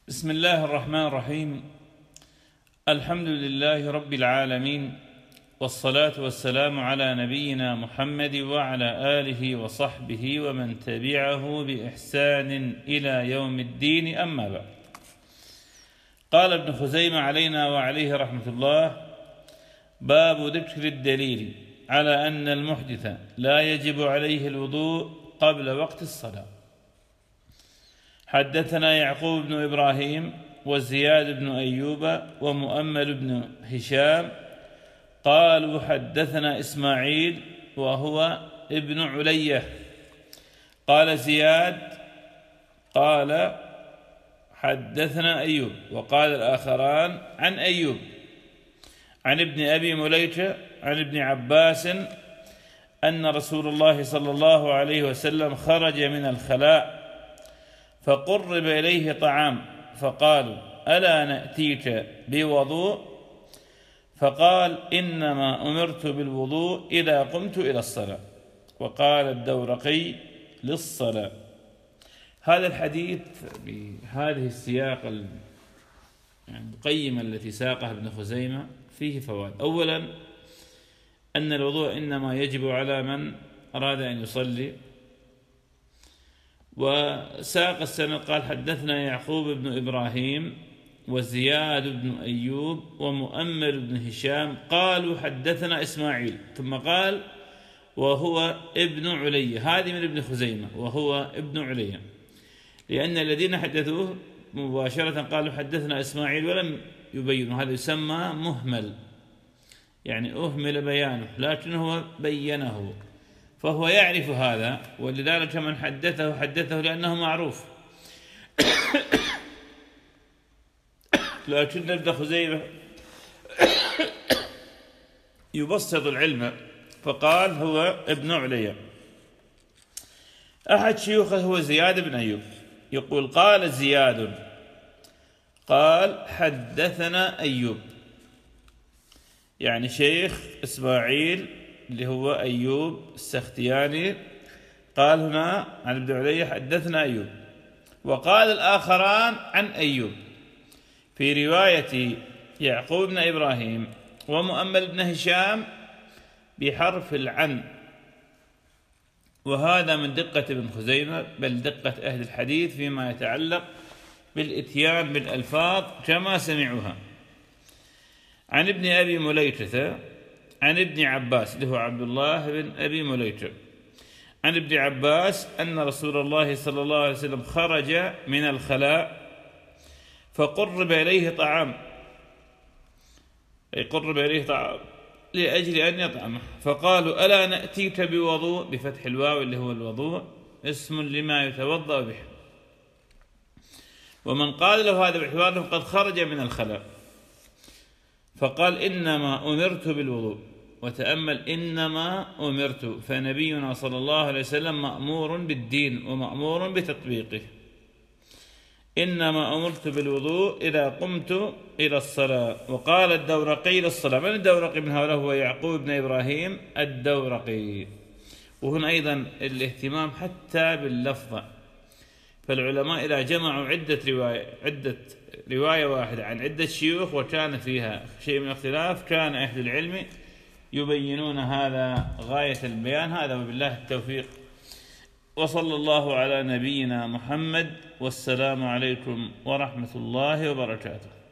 بسم الله الرحمن الرحيم. الحمد لله رب العالمين، والصلاة والسلام على نبينا محمد وعلى آله وصحبه ومن تبعه بإحسان إلى يوم الدين، أما بعد. قال ابن خزيمة علينا وعليه رحمة الله: باب ذكر الدليل على أن المحدث لا يجب عليه الوضوء قبل وقت الصلاة. حدثنا يعقوب بن إبراهيم وزياد بن أيوب ومؤمل بن هشام قالوا حدثنا إسماعيل وهو ابن علية. قال زياد قال حدثنا أيوب، وقال الآخران عن أيوب عن ابن أبي مليكة عن ابن عباس أن رسول الله صلى الله عليه وسلم خرج من الخلاء فقرب إليه طعام فقالوا: ألا نأتيك بوضوء؟ فقال: إنما أمرت بالوضوء إذا قمت إلى الصلاة. وقال الدورقي: للصلاة. هذا الحديث بهذه السياق القيمة التي ساقها ابن خزيمة فيه فوائد. أولا، أن الوضوء إنما يجب على من أراد أن يصلي. وساق السند قال: حدثنا يعقوب بن إبراهيم وزياد بن أيوب ومؤمل بن هشام قالوا حدثنا إسماعيل، ثم قال: وهو ابن علية. هذه من ابن خزيمة، وهو ابن علية، لأن الذين حدثوه مباشرة قالوا حدثنا إسماعيل ولم يبينوا. هذا يسمى مهمل، يعني أهمل بيانه لكنه بينه، فهو يعرف هذا، ولذلك من حدثه لأنه معروف. لكن ابن خزيمة يبسط العلم فقال هو ابن علية. أحد شيوخه هو زياد بن أيوب، يقول: قال زياد قال حدثنا أيوب، يعني شيخ إسماعيل اللي هو أيوب السختياني قال هنا عن ابن علية حدثنا أيوب، وقال الآخران عن أيوب. في رواية يعقوب بن إبراهيم ومؤمل بن هشام بحرف العن، وهذا من دقة ابن خزيمة، بل دقة أهل الحديث فيما يتعلق بالإتيان بالألفاظ كما سمعوها. عن ابن أبي مليكة عن ابن عباس اللي هو عبد الله بن أبي مليكة عن ابن عباس أن رسول الله صلى الله عليه وسلم خرج من الخلاء فقرب إليه طعام، أي قرب إليه طعام لأجل أن يطعمه، فقالوا: ألا نأتيك بوضوء؟ بفتح الواو اللي هو الوضوء اسم لما يتوضأ به. ومن قال له هذا بحواره قد خرج من الخلاء، فقال: إنما أمرت بالوضوء. وتأمل إنما أمرت، فنبينا صلى الله عليه وسلم مأمور بالدين ومأمور بتطبيقه. إنما أمرت بالوضوء إذا قمت إلى الصلاة. وقال الدورقي: للصلاة. من الدورقي من هؤلاء؟ هو يعقوب بن إبراهيم الدورقي. وهنا أيضا الاهتمام حتى باللفظ، فالعلماء إذا جمعوا عدة رواية واحدة عن عدة شيوخ وكان فيها شيء من الاختلاف، كان أهل العلم يبينون هذا غاية البيان. هذا وبالله التوفيق، وصلى الله على نبينا محمد، والسلام عليكم ورحمة الله وبركاته.